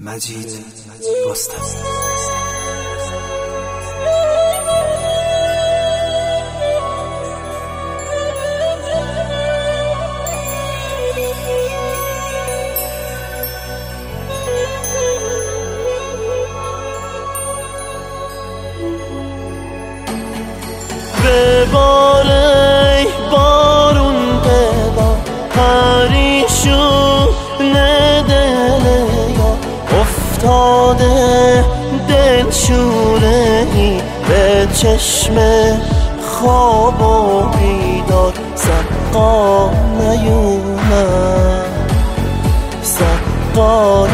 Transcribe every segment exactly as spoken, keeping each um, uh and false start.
مجید رستمی. بباره بارون ببار پریشونه دل یا افتاده دل شوره ای به چشم خواب و بیدار سقا نیومد سقا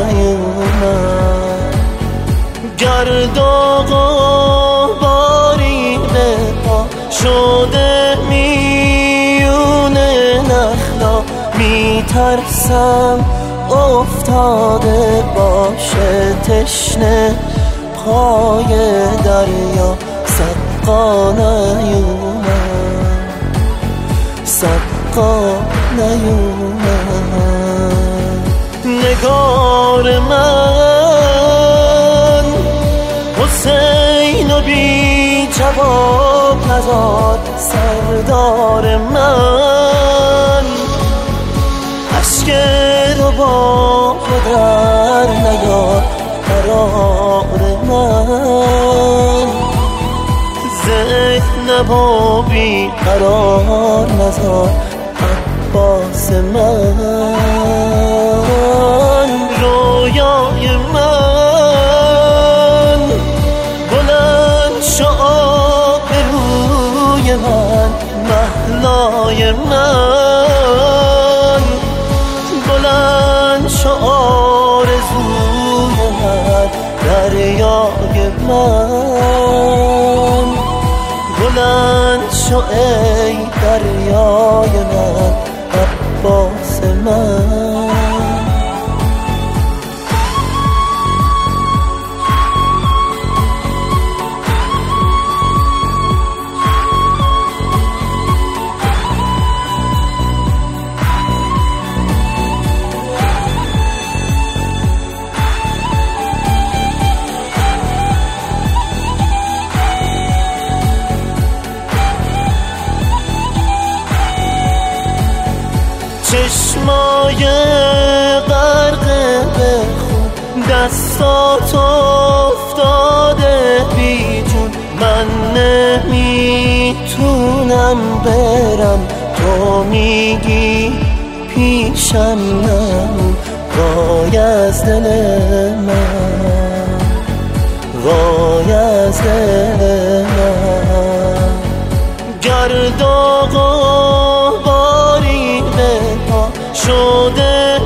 نیومد گرد آقا باری به پا شده میونه نخلا میترسم افتاده باشه تشنه پای دریا سقا نیومد سقا نیومد نگار من حسین و بی جواب نزاد سردار من عشق رو با در نیار قرار من زینب و بی قرار نزار عباس من رویای من بلند شو آبروی من محلای من بلند شو آرزوی من دریای من بلند شو ای دریای من عباس من چشمای غرق به خون دستات افتاده بی جون من نمیتونم برم تو میگی پیشم نمون وای از دل من وای از دل من گرد آقا باری به پا شده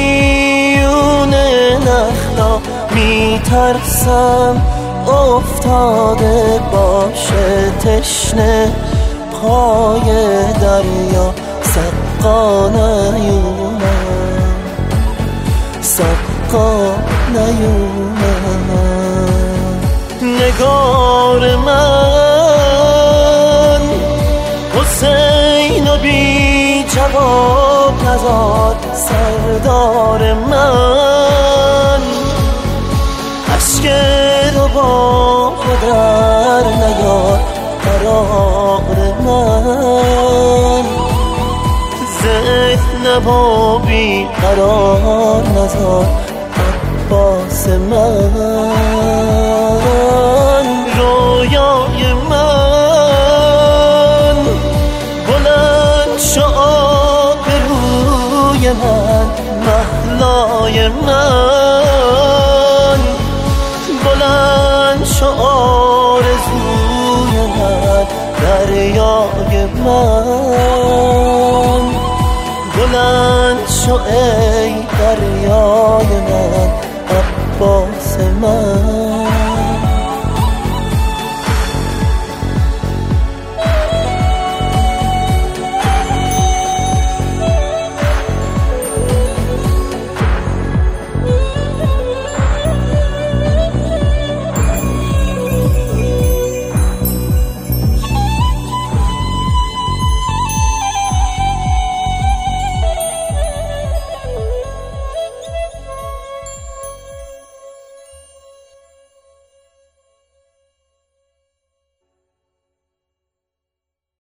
میونه نخلا میترسم افتاده باشه تشنه پای دریا سقا نیومد سقا نیومد نگار من حسین و بی جواب نزاد سردار من عشق رو با در نیار قرار من زینب و بی قرار نزار عباس من رویای من بلند شو آبروی من محلای من بلند شو آرزوی من دریای من بلند شو ای دریای